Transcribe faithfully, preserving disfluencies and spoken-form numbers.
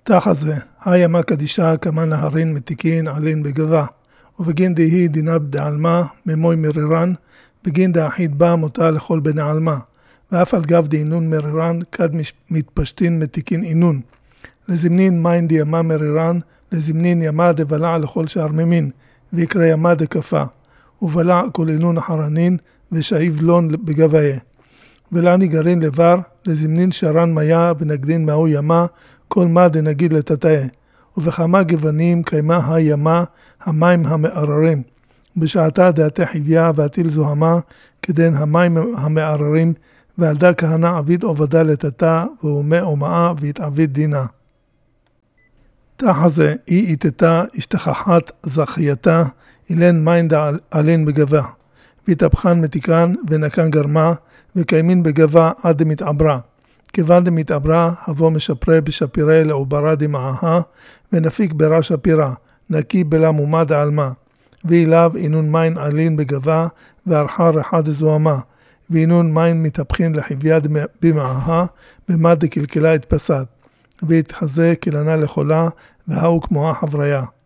תחת זה, הימה קדישה כמה נהרין מתיקין עלין בגבה, ובגין דהי דינה בדעלמה ממוי מרירן, בגין דאחית בה מותה לכל בני עלמה, ואף על גב דאינון מרירן כד מתפשטין מתיקין אינון. לזמנין מיין דימה מרירן, לזמנין ימה דבלע לכל שער ממין, ויקרא ימה דקפה, ובלע כל אינון אחרנין, ושאיב לון בגביה. ולעני גרין לבר, לזמנין שרן מיה ונגדין מהו ימה, כל מה דנגיד לטטאה. ובכמה גוונים קיימה הימה, המים המעררים. בשעתה דעתה חיביה ועתיל זוהמה, כדין המים המעררים, ועלדה כהנה עביד עובדה לטטה, ואומה אומאה והתעביד דינה. תחת זה, היא איתתה השתכחת זכייתה, אילן מיין דעלין בגבה. והתהפכן מתיקן ונקן גרמה, וקיימין בגבה עד דמתעברה. כיוון דמתעברה, הבוא משפרה בשפירה לעוברה דמעها, ונפיק ברע שפירה, נקי בלה מומה דעלמה. ואליו אינון מיין עלין בגבה, וערכה ריחה דזוהמה. ואינון מיין מתהפכין לחיביה במעها, במד דקלקלה התפסת. והתחזה כלנה לחולה, והאו כמוה חבריה.